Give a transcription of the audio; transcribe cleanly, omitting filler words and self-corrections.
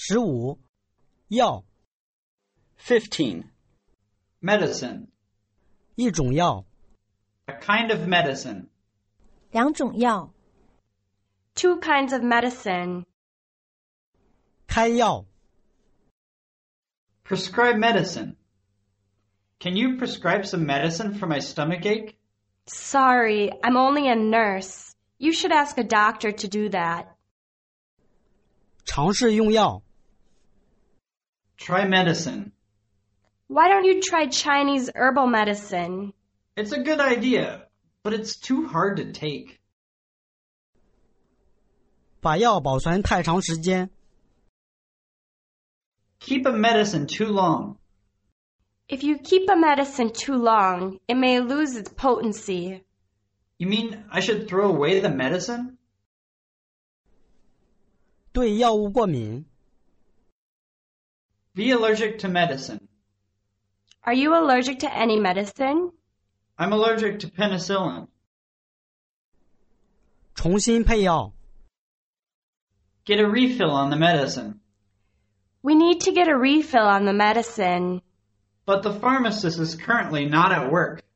15. 药 15. Medicine. 一种药 A kind of medicine. 两种药 Two kinds of medicine. 开药 Prescribe medicine. Can you prescribe some medicine for my stomach ache? Sorry, I'm only a nurse. You should ask a doctor to do that. 尝试用药 Try medicine. Why don't you try Chinese herbal medicine? It's a good idea, but it's too hard to take. 把药保存太长时间 Keep a medicine too long. If you keep a medicine too long, it may lose its potency. You mean I should throw away the medicine? 对药物过敏 Be allergic to medicine. Are you allergic to any medicine? I'm allergic to penicillin. 重新配药 Get a refill on the medicine. We need to get a refill on the medicine. But the pharmacist is currently not at work.